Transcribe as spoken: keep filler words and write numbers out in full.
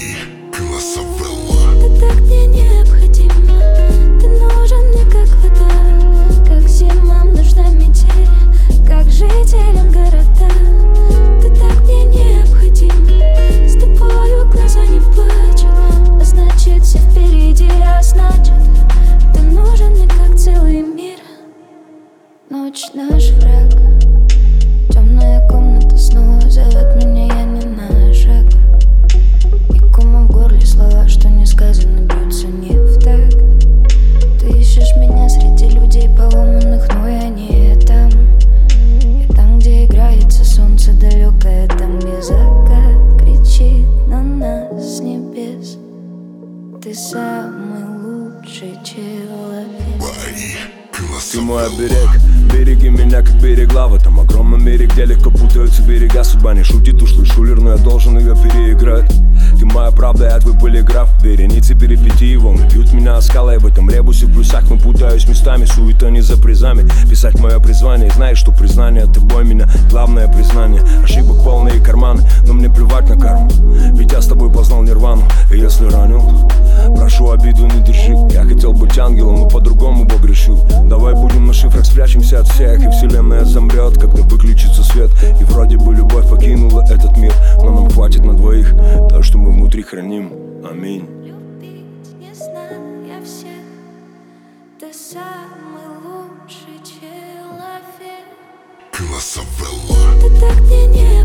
Ты так мне необходима, ты нужен мне как вода, как зимам нужна метель, как жителям города. Ты так мне необходим, с тобою глаза не плачут, а значит все впереди, а значит ты нужен мне как целый мир. Ночь наш враг, темная комната снова зовет меня, я не на шаг. И комом в горле слова, что не сказано, бьются не в такт. Ты ищешь меня среди людей поломанных, но я не там. Я там, где играется солнце далекое, там, где закат кричит на нас с небес. Ты самый лучший человек. Ты мой оберег, береги меня, как берегла в этом огромном мире, где легко путаются берега. Судьба не шутит, ушлый шулер, но я должен ее переиграть. Ты моя правда, я твой полиграф. Вереницы перипетий, волны бьют меня о скалы. В этом ребусе в плюсах мы путаюсь местами. Суета не за призами, писать мое призвание. Знаешь, что признание тобой меня главное признание. Ошибок полные карманы, но мне плевать на карму, ведь я с тобой познал нирвану. И если ранил, прошу, обиду не держи. Я хотел быть ангелом, но по-другому Бог решил. Давай будем на шифрах, спрячемся от всех, и вселенная замрет, когда выключится свет. И вроде бы любовь покинула этот мир, но нам хватит на двоих то, что мы внутри храним. Аминь. Любить не знаю я всех, ты самый лучший человек. Классовелла. Ты так мне не